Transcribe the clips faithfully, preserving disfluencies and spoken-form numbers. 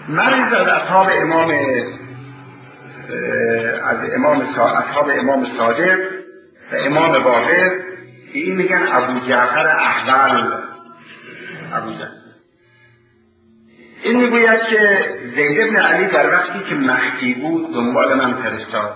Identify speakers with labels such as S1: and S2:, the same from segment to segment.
S1: مریض از اصحاب امام از امام اصحاب امام صادق و امام باقر این میگن ابو جعفر احول. ابو جعفر این میگوید که زید بن علی در وقتی که مخفی بود دنبال من فرستاد.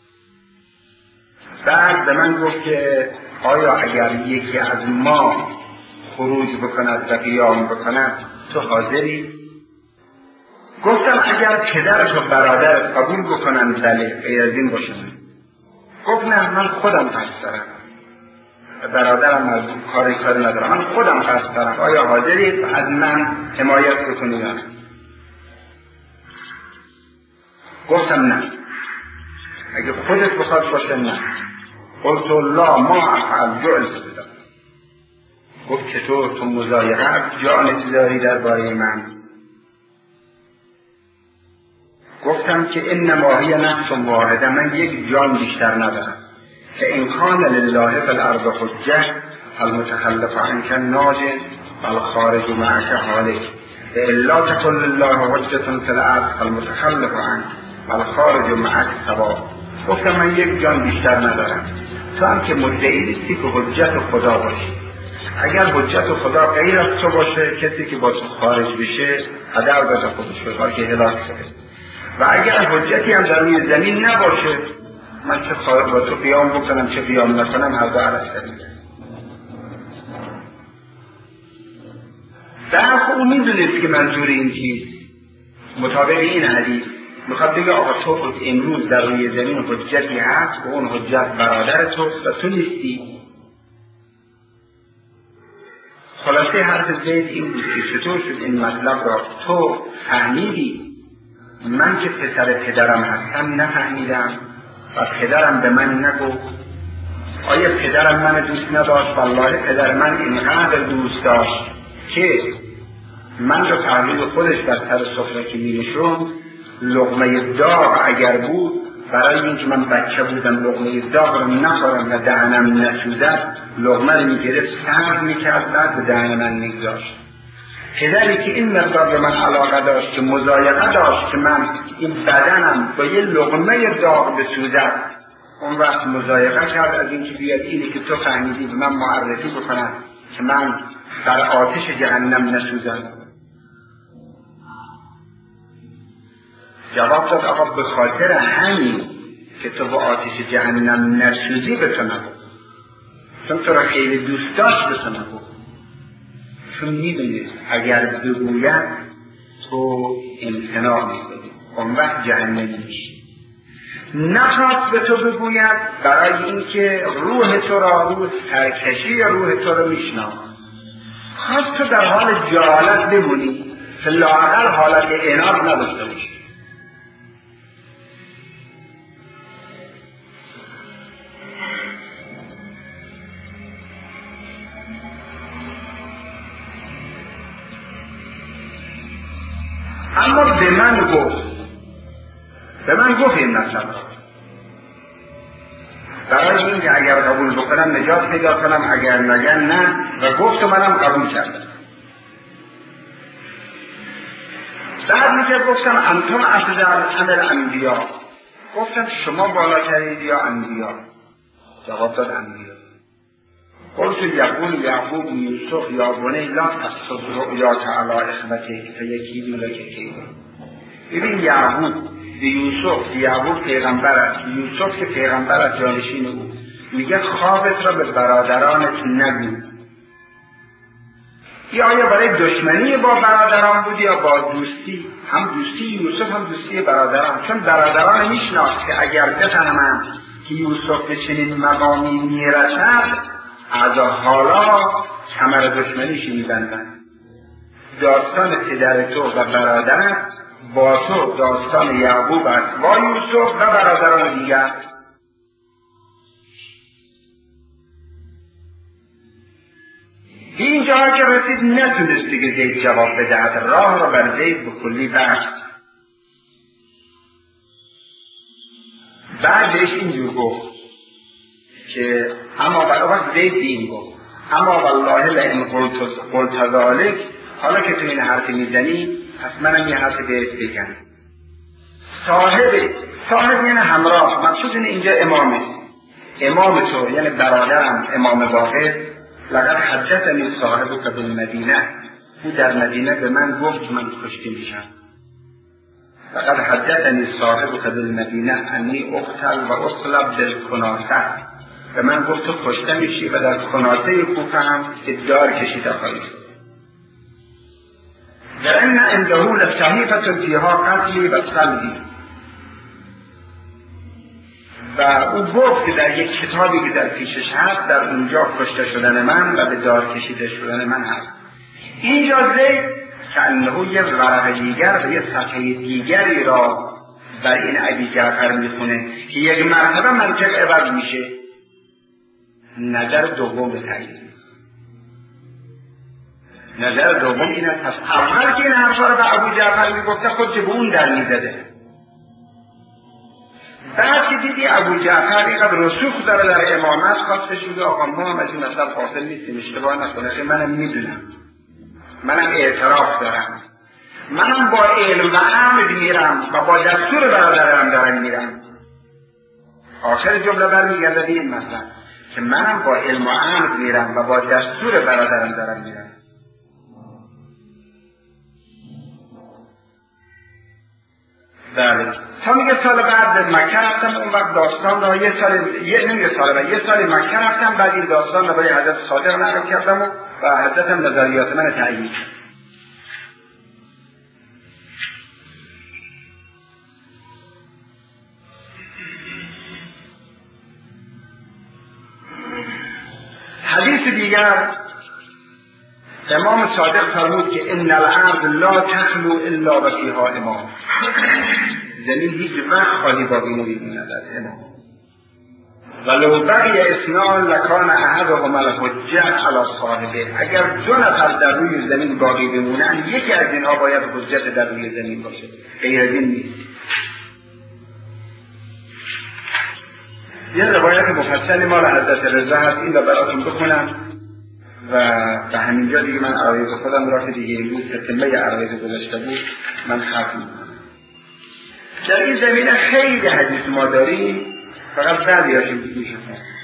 S1: بعد به من گفت که آیا اگر یکی از ما خروج بکند و قیام بکند تو حاضری؟ گفتم اگر پدرت و برادرت قبول بکنند بله، غیر از این باشم. گفت نه من خودم قصد دارم، برادرم از کاری کاری ندارم، من خودم قصد دارم، آیا حاضری از من حمایت بکنی یا نه؟ گفتم نه، اگه خودت بخواد باشه نه. قلت لا ما افعل جعل بدم. گفت چطور تو مضایقت جانت داری در باره من؟ گفتم که انما هی نفس واحده، من یک جان بیشتر ندارم. که این کان لله فی الارض حجه المتخلف عنک ناجی والخارج معک هالک الا تکن لله حجة فی الارض المتخلف عنک والخارج معک ثواب. گفتم من یک جان بیشتر ندارم، تو هم که مدعی نیستی که حجت خدا باشی. اگر حجت خدا غیر از تو باشه، کسی که با تو خارج بشه هدر بده خودش بخواد که هلاک شده. و اگر حجتی هم در روی زمین نباشه، من چه خواهد با تو قیام بکنم چه قیام نکنم هر دو عرض کردیم. در او میدونست که منظور این چیز مطابق این حدیث میخواد بگه آقا تو امروز در روی زمین حجتی هست و اون حجت برادر توست و تو نیستی. خلاصه حرف زید این بود که چطور شد این مطلب را تو فهمیدی، من که پسر پدرم هستم نفهمیدم و پدرم به من نگفت. آیا پدرم من دوست نداشت؟ والله پدر من اینقدر دوست داشت که من رو تحویل خودش در سر سفره که می نشوند، لقمه داغ اگر بود برای اینکه من بچه بودم لقمه داغ رو نخورم و دهنم نسوزد، لقمه رو می گرفت سرد می کرد بعد به دهن من می گذاشت. پدری که این مقدار به من علاقه داشت که مضایقه داشت که من این بدنم با یه لقمه داغ بسوزد، اون وقت مضایقه کرد از اینکه بیاد اینی که تو فهمیدی به من معرفی بکنم که من در آتش جهنم نسوزم. جواب داد آقا به خاطر همین که تو با آتش جهنم نسوزی به تو نگو، چون تو را خیلی دوست داشت به تو نگو، چون میدونست اگر بگوید تو امتناع میکنی اون وقت جهنمی میشی. نخواست به تو بگوید برای اینکه روح تو را، روح سرکشی روح تو را میشناخت. خواست تو در حال جهالت بمونی که لااقل حالت عناد نداشته باشی. اما به من گفت به من گفت این مثلا برای این که اگر قبول بکنم نجات پیدا کنم، اگر نگن نه، و گفت و منم قبول کردم. بعد میگه گفتم انتم افضل همه الانبیا، گفتم شما بالاترید یا انبیا؟ جواب داد انبیا. قلت یقول یعقوب یوسف یا بنی لا تصدق رؤیا تعالی اخوته فیکیدوا لک کیدا. ببین یعقوب به یوسف، یعقوب پیغمبر است، یوسف که پیغمبر است جانشین او، میگه خوابت را به برادرانت نگو. یا آیا برای دشمنی با برادران بود یا با دوستی؟ هم دوستی یوسف هم دوستی برادران، چون برادران میشناخت که اگر بفهمند که یوسف به چنین مقامی میرسد از حالا کمر دشمنیش میبندن. داستان پدر تو و برادرت با تو داستان یعقوب است با یوسف و برادران دیگر. این جاها که رسید نتونست دیگه زید جواب بدهد، راه را بر زید به کلی بست. بعد بهش اینجور گفت که اما برای وقت زید این گفت اما والله لئن قلت ذلک، حالا که تو این حرف میزنی پس منم یه حرف بهت بگم. صاحب صاحب یعنی همراه، مقصود اینه اینجا امامه، امام تو یعنی برادرم امام باقر. لقد حدثنی صاحبک بالمدینه، او در مدینه به من گفت من کشته میشم. لقد حدثنی صاحبک بالمدینه انی اقتل و اصلب بالکناسه، به من گفت تو کشته میشی و در کناسه کوفه هم دار کشیده خواهی شد. و ان عنده لصحیفة فیها قتلی و صلبی، و او گفت که در یک کتابی که در پیشش هست در اونجا کشته شدن من و به دار کشیده شدن من هست. اینجا زید که انه یه ورق دیگر و یه صفحه دیگری را بر این ابی جعفر میخونه که یک مرتبه منطق عوض میشه. نظر دوم به تایید، نظر دوم این است پس اول که این حرفا رو به ابو جعفر میگفته خود که به اون در میزده، بعد که دیدی ابو جعفر اینقدر رسوخ داره در امامت خواستش میگه آقا ما هم از این مثلا فاصل نیستیم، اشتباه نکنه، منم میدونم، منم اعتراف دارم، منم با علم و عمد میرم و با دستور برادرم دارم میرم. آخر جمله برمیگرده به این مثلا که منم با علم و عمد میرم و با دستور برادرم دارم میرم. بله تا میگه سال بعد مکه رفتم، اون وقت داستان را یه سال یه نمیگه سال بعد یه سال مکه رفتم، بعد این داستان را برای حضرت صادق نقل کردم و, و حضرت هم نظریات من تایید. حدیث دیگر امام صادق فرمود که ان الارض لا تخلو الا و فیها امام، زمین هیچ وقت خالی باقی نمیمونه از امام. ولو بقی اثنان لکان احدهما الحجة علی صاحبه، اگر دو نفر در روی زمین باقی بمونن یکی از اینها باید حجت در روی زمین باشه، غیر از این نیست. یه روایت مفصلی مال حضرت رضا هست، این رو براتون بخونم و به همینجا دیگه من عرایض خودم را که دیگه بود که تمه عرایض گذاشته بود من ختم میکنم. در این زمینه خیلی حدیث ما داریم، فقط بعدی هاشیم میشه.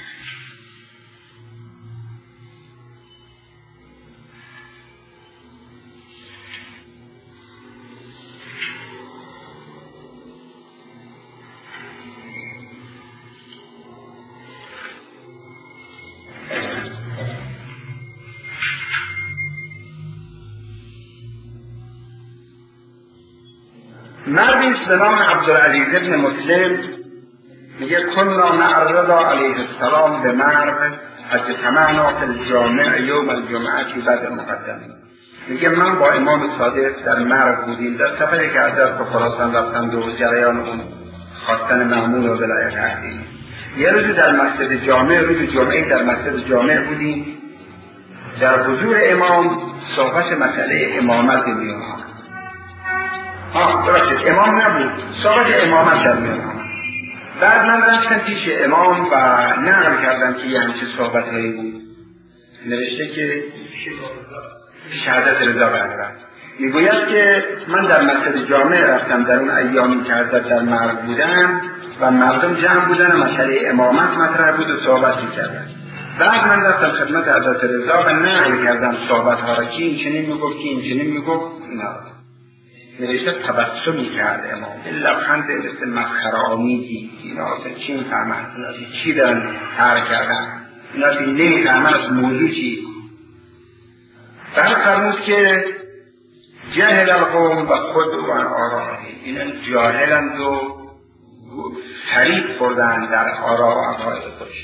S1: مردی به نام عبدالعزیز ابن مسلم میگه کنا مع رضا علیه السلام به مرد اجتمعنا فی الجامع یوم الجمعه بعد مقدم. میگه من با امام صادق در مرد بودیم، در سفری که از در خراسان رفتند و جریان اون خواستن مأمون و ولایت عهدی. یه روزی در مسجد جامع، روز جمعه در مسجد جامع بودیم، در حضور امام صحبت مسئله امامت میون آمد. آه درسته امام نبود، صحبت امامت در میان آمد. بعد من رفتم پیش امام و نقل کردم که یه همچه صحبت هایی بود. نوشته که پیش حضرت رضا برگرد میگوید که من در مسجد جامع رفتم در اون ایامی که حضرت در مرگ بودن و مردم جمع بودن و مسئله امامت مطرح بود و صحبت میکردن. بعد من رفتم خدمت حضرت رضا و نقل کردم صحبت ها را که این چنین میگفت که این چنین میگفت. نه نوشته تبسم میکرد امام، این لبخند مثل مسخره آمیزی، اینا اصلا چی میفهمن، اینا چی دارن تر کردن، اینا نمیفهمن از موضوع چی. بعد فرمود که جاهل القوم و خود و آرائی، اینا جاهلند و فریب خوردن در آرا و عقاید خودش.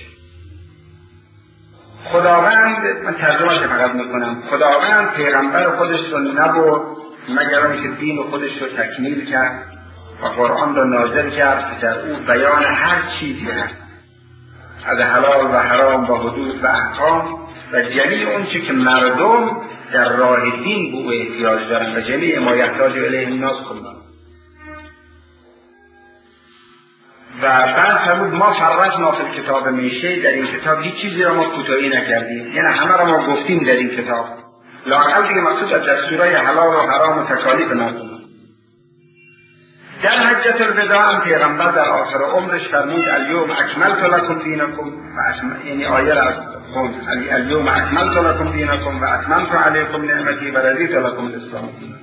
S1: خداوند، من ترجمهش فقط میکنم، خداوند پیغمبر خودش رو نبرد مگر آنکه که دین خودش رو تکمیل کرد و قرآن را نازل کرد که در او بیان هر چیزی هست، از حلال و حرام و حدود و احکام و جمیع اون چی که مردم در راه دین به او احتیاج دارن و جمیع ما یحتاج الیه الناس کلهم. و بعد فرمود ما فرطنا فی الکتاب من شیء، در این کتاب هیچ چیزی را ما کوتاهی نکردیم، یعنی همه را ما گفتیم در این کتاب. لااقل دیگه مقصود از دستورای حلال و حرام و تکالیف مردم. در حجة الوداع هم پیغمبر در آخر عمرش فرمود الیوم اکملت لکم دینکم، یعنی آیه را از خود الیوم اکملت لکم دینکم و اتممت علیکم نعمتی و رضیت لکم الاسلام دینا.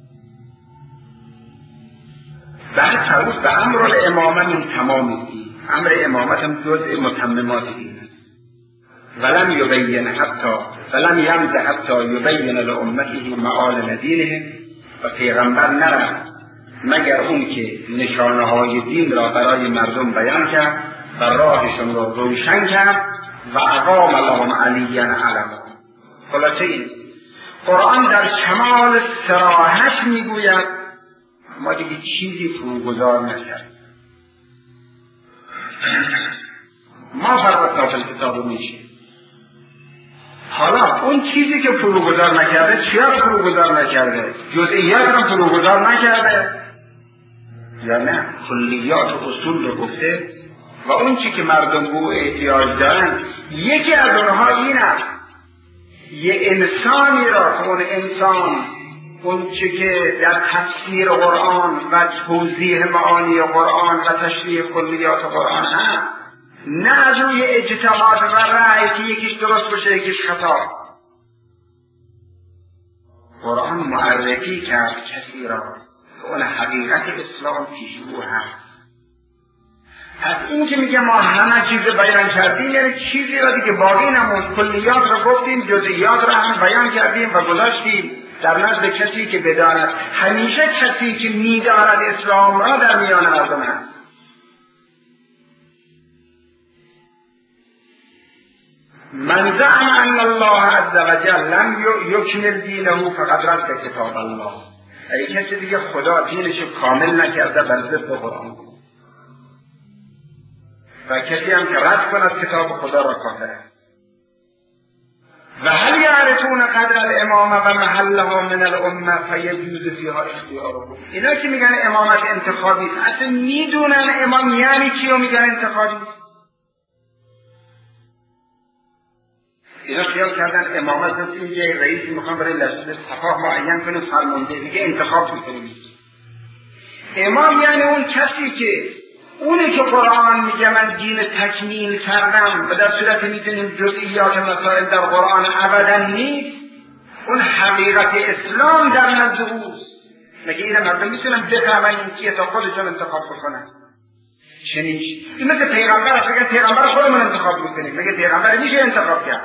S1: بعد فرمود به امر الامامه من تمام الدین، امر امامت هم جزء متممات دین است. ولم یبین حتی ولم یمض حتی یبین لامته معالم دینهم، و پیغمبر نرفت مگر اون که نشانه های دین را برای مردم بیان کرد و راهشون را روشن کرد و اقام لهم علیا علما. خلاصه این قرآن در کمال صراحت میگوید ما دیگه چیزی فروگذار نکرد. ما فرقنا فی الکتاب میشه. حالا اون چیزی که فروگذار نکرده چیا رو فروگذار نکرده؟ جزئیات رو فروگذار نکرده یا نه کلیات و اصول رو گفته و اون چی که مردم به او احتیاج دارن یکی از اونها این است یه انسانی را که اون انسان اون چی که در تفسیر قرآن و توضیح معانی قرآن و تشریح کلیات قرآن هست، نه از روی اجتهاد و رأی که یکیش درست باشه یکیش خطا. قرآن معرفی کرد کسی را که اون حقیقت اسلام پیش او هست. از این که میگه ما همه چیز بیان کردیم یعنی چیزی را دیگه باقی نموند، کلیات را گفتیم، جزئیات را هم بیان کردیم و گذاشتیم در نزد کسی که بداند. همیشه کسی که میداند اسلام را در میان مردم هست. من زعم ان الله عز وجل لم یکمل دینه فقد رد کتاب الله. ای کسی دیگه خدا دینش کامل نکرده بر ضد قرآن، و کسی هم که رد کند کتاب خدا را کافر است. و هل یعرفون قدر الامامه و محلها من الامه فیجوز فیها اختیارهم. اینا که میگن امامت انتخابی است اصلا میدونن امام یعنی چی و میگن انتخابی است؟ اینا خیال کردن امامت مثل اینکه رئیسی میخوان برای لشکر سپاه معین کنه فرمانده میگه انتخاب میکنه. امام یعنی اون کسی که اونی که قرآن میگه من دین تکمیل کردم و در صورت میتونیم جزئیات مسائل در قرآن ابدا نیست، اون حقیقت اسلام در نزد اوست. مگه این مردم میتونن بفهمن این کیه تا خودشون انتخاب بکنن؟ چنین این مثل پیغمبر است. مگه پیغمبر خودمون انتخاب میکنیم؟ مگه پیغمبر میشه انتخاب کرد؟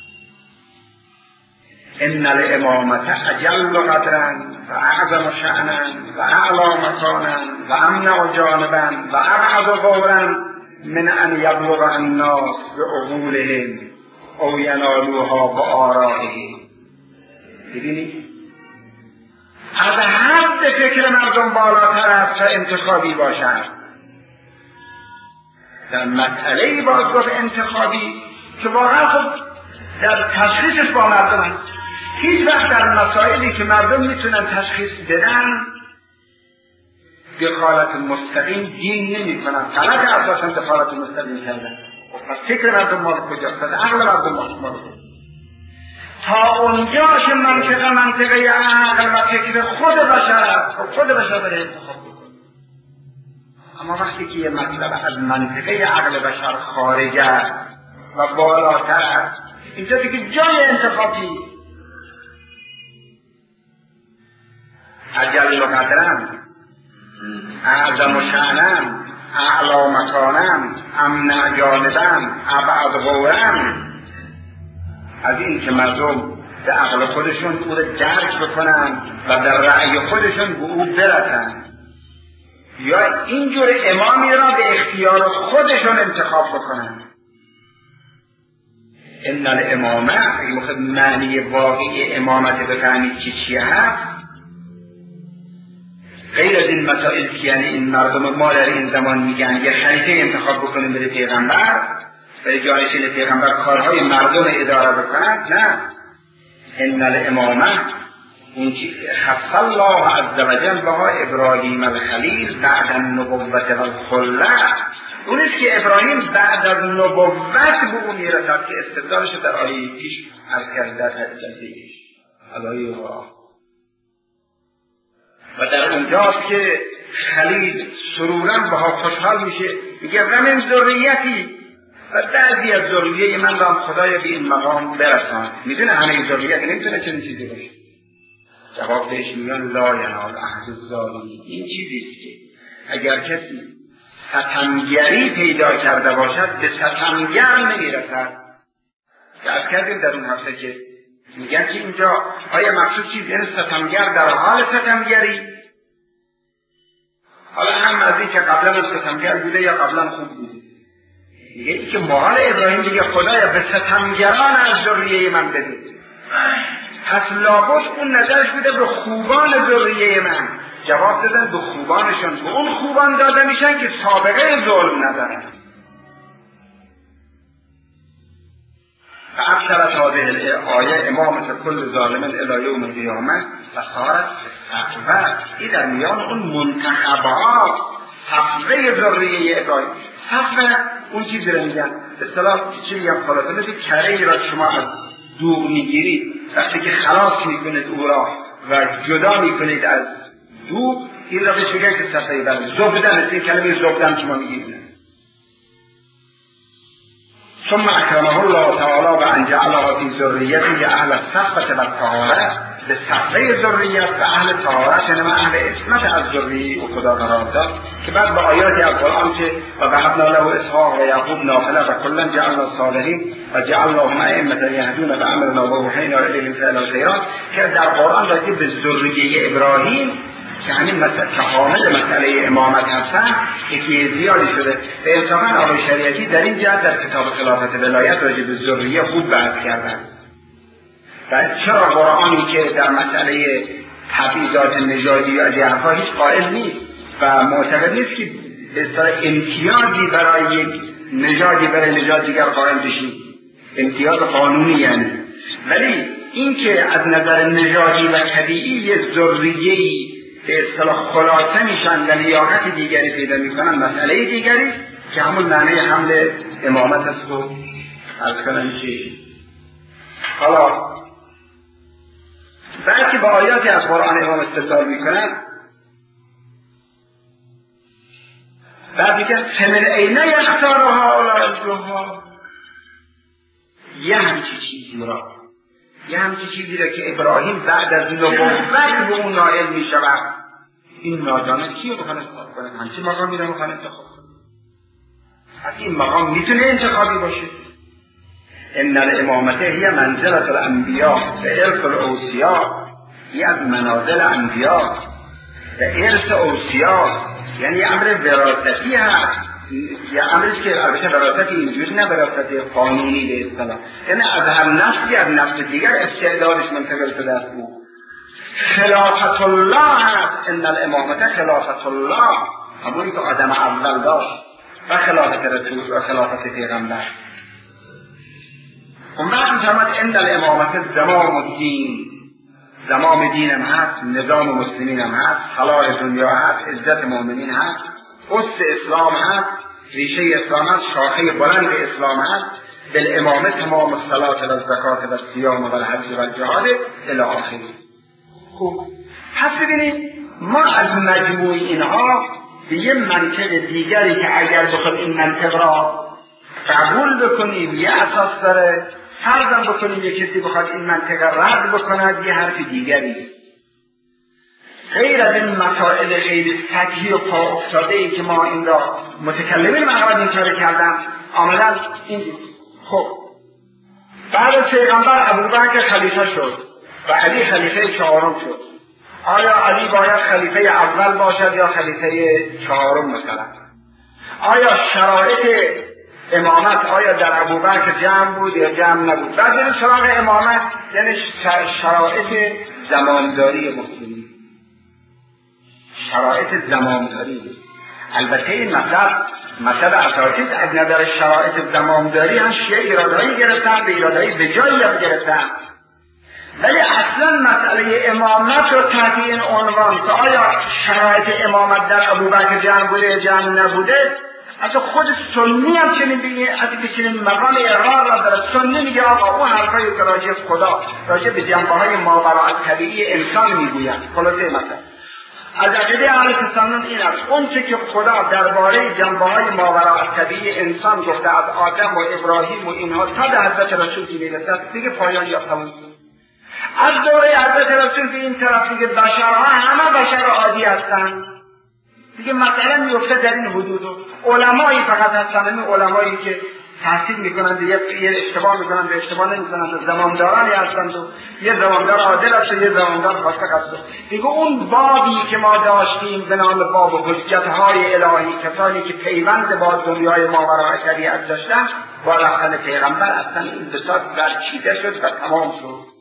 S1: ان الامامت اجل قدرا و اعظم شأنا و اعلی مکانا و امنع جانبا و ابعد قورا من ان یبلغ الناس بعقولهم او ینالوها بآرائهم. ببینید از حد فکر مردم بالاتر است و انتخابی باشد. در مسئله باز گفت انتخابی که واقعا خب در تشخیصش با مردم هست. هیچ وقت در مسائلی که مردم میتونن تشخیص بدن دخالت مستقیم دین نمی کنن. غلط اساسا دخالت مستقیم کردن. پس فکر مردم مال کجاست؟ عقل مردم مال کجاست؟ تا اونجاش منطقه منطقه عقل و فکر خود بشر است. خود بشر برای انتخاب بکنه. اما وقتی که یه مطلب از منطقه عقل بشر خارج است و بالاتر است، اینجا دیگه جای انتخابی. اجل قدرم، اعظم شأنم، اعلی مکانم، امنع جانبم، ابعد قورم. از این که مردم به عقل خودشون او را درک بکنن و در رأی خودشون به او برسن، یا اینجور امامی را به اختیار خودشون انتخاب بکنن. ان الامامه اگه مخواد معنی واقعی امامت بفهمید چی چی هست، غیر از این مسائل که یعنی این مردم ما در این زمان میگن یه خلیفه انتخاب بکنیم بده پیغمبر برای جانشین پیغمبر کارهای مردم اداره بکنند، نه. ان الامامه اون چی خص الله عز وجل بها ابراهیم الخلیل بعد النبوت والخله، اون است که ابراهیم بعد از نبوت به اون میرسد که استدلالش در آیه پیش از کرده در جلسه علای قرآن. و در اونجاست که خلیل سرورا بها خوشحال میشه، میگه و من ذریتی، و بعضی از ذریه من را خدای به این مقام برسان. میدونه همه ذریت نمیتونه چنین چیزی باشه. جواب بهش میگن لا ینال احد الظالمین. این چیزیست که اگر کسی ستمگری پیدا کرده باشد به ستمگر نمیرسد. که از کردیم در اون هفته که میگن که اینجا آیا مقصود چیز یعنی ستمگر در حال ستمگری؟ حالا هم از این که قبلا از ستمگر بوده یا قبلا خوب بوده. میگه ای که مقال ابراهیم دیگه خدایا به ستمگران از ذریه من بده. پس لابد اون نظرش بوده به خوبان ذریه من. جواب دادن به خوبانشان، به اون خوبان داده میشن که سابقه ظلم ندارن. فأبشرت هذه الآیه امامت کل ظالم الی یوم القیامه و صارت صفوه. این در میان اون منتخبات صفوه ذریه ابراهیم. صفوه اون چیزی رو میگن به اصطلاح چی میگن خلاصه مثل کره‌ای را شما از دوغ میگیرید، وقتی که خلاص میکنید او را و جدا میکنید از دوغ، این را بهش میگن که صفوه. بله زبدن، این کلمه زبدن شما میگید. ثم اکرمه الله تعالی و ان جعلها فی ذریته اهل الصفوة و الطهارة. به صفوه ذریت و اهل طهارت یعنی اهل عصمت از ذریه و خدا قرار داد که بعد با آیاتی از قرآن که و وهبنا له اسحاق و یعقوب نافله و کلا جعلنا صالحین و جعلناهم ائمة یهدون بامرنا و اوحینا الیهم فعل الخیرات که در قرآن راجع به ذریه ابراهیم که همین مسئله که حامل مسئله امامت هستن یکی زیادی شده. به انصافا آقای شریعتی در این جهت در کتاب خلافت ولایت راجع به ذریه خوب بحث کردن. و چرا قرآنی که در مسئله تبعیضات نژادی یا جهت‌ها هیچ قائل نیست و معتقد نیست که به اصطلاح امتیازی برای یک نژادی برای نژاد دیگر قائل بشید، امتیاز قانونی یعنی، ولی این که از نظر نژادی و طبیعی یک ذریه‌ای به اصطلاح خلاصه میشن و لیاقت دیگری پیدا میکنن مسئله دیگری که همون معنی حمل امامت است. و از کنم چی حالا بعد که با آیاتی از قرآن امام استدلال میکنن، بعد میگن فمن اینه یختارها اولادها. یه همچی چیزی را یه همچی چیزی را که ابراهیم بعد از نبوت به اون نائل میشود، این نادانه کیو بخواه انتخاب کنه؟ همچی مقام میره بخواه انتخاب کنه؟ از این مقام میتونه انتخابی باشه؟ ان الامامته هی منزلت الانبیاء و ارث الاوصیاء. این از منازل انبیاء و ارث اوصیاء، یعنی امر وراثتی هست. یا امری که البته وراثتی اینجوری نه وراثت قانونی به اصطلاح، یعنی از هر نسلی از نسل دیگر استعدادش منتقل شده است. او خلافت الله هست. ان الامامته خلافت الله، همونی که آدم اول داشت، و خلافت رسول و خلافت پیغمبر. اون وقت می‌فرماد ان الامامته زمام الدین، زمام دین هم هست، نظام مسلمین هم هست، صلاح دنیا هست، عزت مؤمنین هست، قدس اسلام هست، ریشه اسلام هست، شاخه بلند اسلام هست. بالامامه تمام الصلاة و الزکات و الصیام و الحج و الجهاد الی آخره. خوب پس ببینید ما از مجموع اینها به یه منطق دیگری که اگر بخواد این منطق را قبول بکنیم یه اساس داره، فرضاً بکنیم یه کسی بخواد این منطق رد بکند یه حرف دیگری. غیر از این مسائل خیلی سطحی و پا افتاده ای که ما این را متکلمین مقاد این کار کردن آمدن این دید. خب بعد از پیغمبر ابوبکر خلیفه شد و علی خلیفه چهارم شد. آیا علی باید خلیفه اول باشد یا خلیفه چهارم مثلا؟ آیا شرایط امامت آیا در ابوبکر جمع بود یا جمع نبود؟ بعد این سراغ امامت یعنی شرایط زمانداری مسلمین، شرایط زمانداری. البته این مطلب مطلب اساسی از نظر شرایط زمانداری هم شیعه ایرادهایی گرفتن، به ایرادهایی به جایی هم گرفتن، ولی اصلا مسئله امامت رو تحت این عنوان که آیا شرایط امامت در ابوبکر جمع بوده جمع نبوده اصلا خود سنی هم چنین بگه، از که چنین مقام اقرار را داره. سنی میگه آقا اون حرفایی که راجع خدا، راجع به جنبه‌های ماوراء الطبیعی انسان میگوید. خلاصه مثلا از عقیده اهل سنت این است، اون چه که خدا درباره جنبه‌های ماوراء الطبیعی انسان گفته از آدم و ابراهیم و اینها تا به حضرت رسول که میرسد دیگه پایان یافته. از دوره حضرت رسول به این طرف دیگه بشرها همه بشر عادی هستند دیگه. مثلا میفته در این حدود و علمایی فقط هستن، این علمایی که تحصیل میکنن دیگه یه اشتباه میکنن به اشتباه نمیکنن، زماندارانی هستند و یه زماندار عادل است و یه زماندار فاسق است دیگه. اون بابی که ما داشتیم به نام باب حجت‌های الهی، کسانی که پیوند با دنیای ماوراء طبیعت داشتن، با رفتن پیغمبر اصلا این بساط برچیده شد و تمام شد.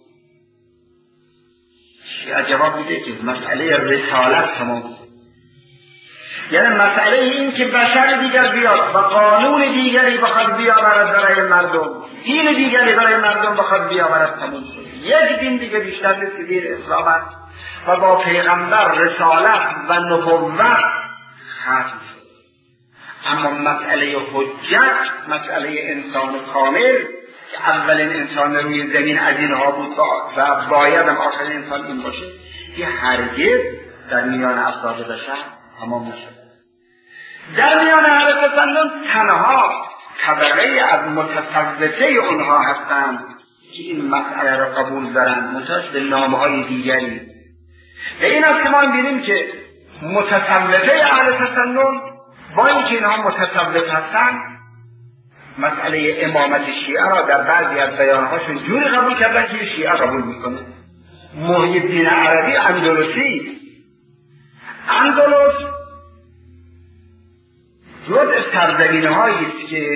S1: شیعه جواب میده که مسئله رسالت تمام شد، یعنی مسئله این که بشر دیگر بیاد و قانون دیگری بخواد بیاورد برای مردم، دین دیگری برای مردم بخواد بیاورد، تموم شد. یک دین دیگه بیشتر نیست که دین اسلام است و با پیغمبر رسالت و نبوت ختم شد. اما مسئله حجت، مسئله انسان کامل که اولین انسان روی زمین از اینها بود و باید هم آخرین انسان این باشه، که هرگز در میان افراد بشر تمام نشد. در میان اهل تسنن تنها طبقه از متصوفه اونها هستند که این مسئله را قبول دارند، منتهاش به نامهای دیگری. و این است که ما بینیم که متصوفه اهل تسنن با اینکه اینها متصوف هستند، مسئله امامت شیعه را در بعضی از بیانهاشون جوری قبول کردن که شیعه قبول میکنه. محی الدین عربی اندلسی، اندلس جز سرزمین‌هایی است که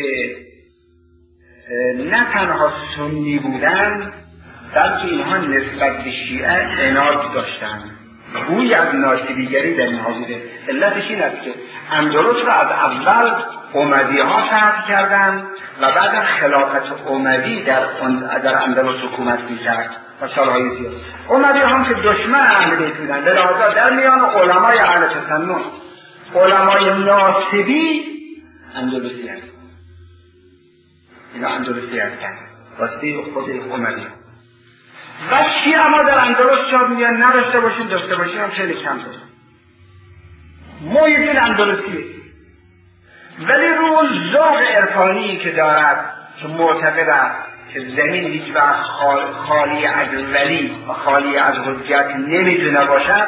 S1: نه تنها سنی بودن، بلکه اینها نسبت به شیعه عناد داشتند. بوی از ناسبیگری در اینها بوده. علتش این است که اندلس را از اول اموی ها فتح کردند و بعد خلافت اموی در در اندلس حکومت می‌کرد و سالهای زیاد. اموی هم که دشمن اهل بیت بودند، به لحاظ در میان علمای اهل تسنن علمای ناصبی اندلسی هست. اینا اندلسی هستند واسطه خود اموی. و شیعه ما در اندلس شاد میگن نداشته باشین، داشته باشین هم خیلی کم داشت. محی الدین اندلسیه، ولی رو ذوق عرفانی که دارد که معتقد است که زمین هیچ وقت خالی از ولی و خالی از حجت نمیتونه باشد،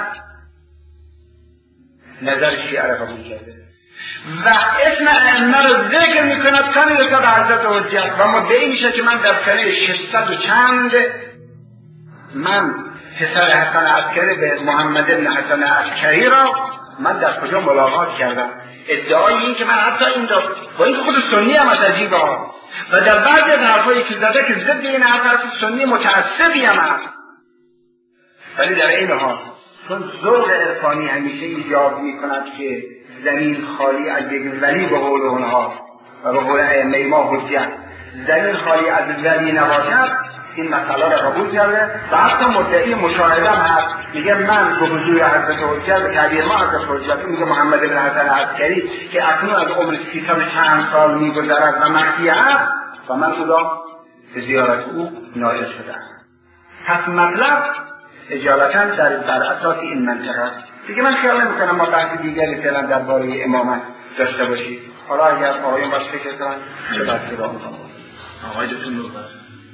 S1: نظر شیعه را قبول کرده و اسم ائمه رو ذکر میکند تا میرسه به حضرت حجت و مدعی میشه که من در سنه ششصد و چند من پسر حسن عسکری به محمد بن حسن عسکری را من در کجا ملاقات کردم. ادعای این که من حتی این دار با این خود سنی هم از عجیبه ها و در بعضی از حرفایی که زده که ضد این حرف سنی متعصبی هم هست، ولی در این حال چون ذوق عرفانی همیشه ایجاب میکند که زمین خالی از یک ولی به قول اونها و به قول ائمه ما حجت زمین خالی از ولی نباشد، این مسئله را قبول کرده و حتی مدعی مشاهده هم هست. میگه من به حضور حضرت حجت به تعبیر ما حضرت حجت، میگه محمد بن حسن عسکری که اکنون از عمر سیصد و چند سال میگذرد و مخفی است و من او را به زیارت او نائل شدم. پس مطلب اجالتا در بر اساس این منطقه دیگه من خیال نمیکنم ما بحث دیگری فعلا درباره امامت داشته باشید. حالا اگر آقایون باش فکر کنن چه بحثی را میکنم. آقای دکتر نوربخش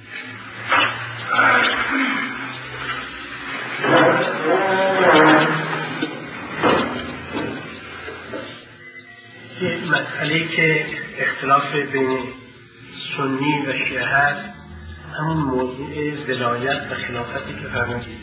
S2: یه مسئله که اختلاف بین سنی و شیعه هست، همون موضوع ولایت و خلافتی که فرمودید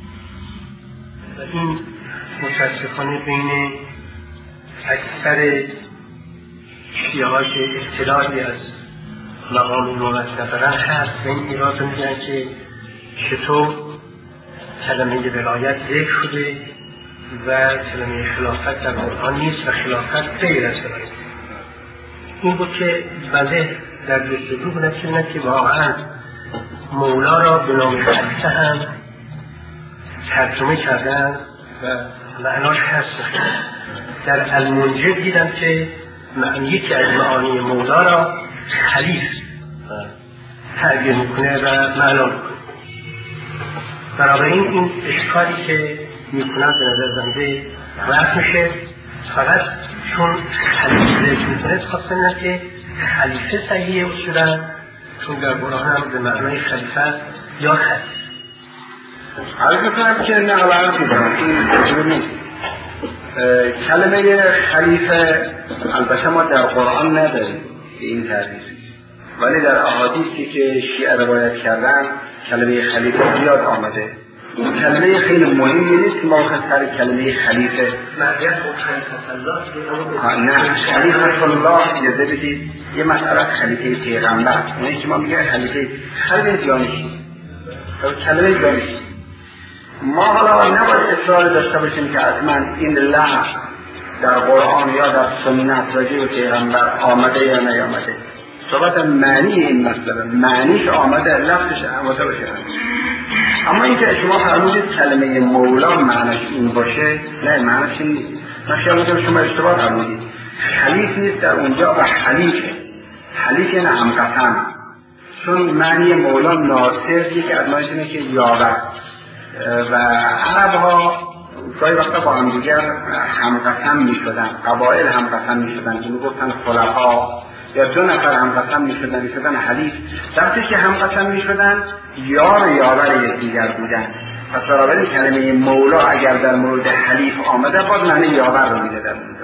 S2: و این متاسفانه بین اکثر شیعه ها که اطلاعی از مقام امامت ندارن هست و این ایراد میگن که چطور کلمه ولایت ذکر شده و کلمه خلافت در قرآن نیست و خلافت غیر از ولایت. این بود که بنده در جستجو بودم که که واقعا مولا را به نام خلیفه هم ترجمه کردن و معناش هست. در المنجد دیدم که معنی یکی از معانی مولا را خلیف تعبیر میکنه و معنا میکنه. بنابراین این اشکالی که میکنن به نظر بنده رفع میشه، فقط چون خلیفه ذکر میکنه خواستن که خلیفه صحیح اصولا، چون در قرآن هم به معنای خلیفه است یا خلیفه.
S1: عرض میکنم که نه عرض میکنم این تجربه نیست. کلمه خلیفه البته ما در قرآن نداریم به این تعریف، ولی در احادیثی که شیعه روایت کردن کلمه خلیفه زیاد آمده. این کلمه خیلی مهمی نیست که ما بخوایم سر کلمه خلیفه
S2: مرجع خود خلیفه الله
S1: نه خلیفه الله اجازه بدید یه مسئله خلیفه پیغمبر، اونایی که ما میگه خلیفه خلیفه جانشین کلمه جانشین. ما حالا نباید اصرار داشته باشیم که حتما این لفظ در قرآن یا در سنت راجع به پیغمبر آمده یا نیامده. صحبت معنی این مسئله معنیش آمده، لفظش آمده باشه. اما اینکه شما فرمودید کلمه مولا معنیش این باشه، نه معنیش این نیست. من خیال شما اشتباه فرمودید. خلیف نیست در اونجا و خلیفه خلیفه یعنی همقسم، چون معنی مولا ناصر یک از معنیش اینه که یاور و عرب ها گاهی وقتا با هم دیگر همقسم می شدن، قبایل همقسم می شدن که می گفتن خلفا، یا دو نفر همقسم می شدن می شدن حلیف. وقتی که همقسم می شدن یار یاور یکدیگر بودن. پس برابر کلمه مولا اگر در مورد حلیف آمده باز معنی یاور رو می دادن.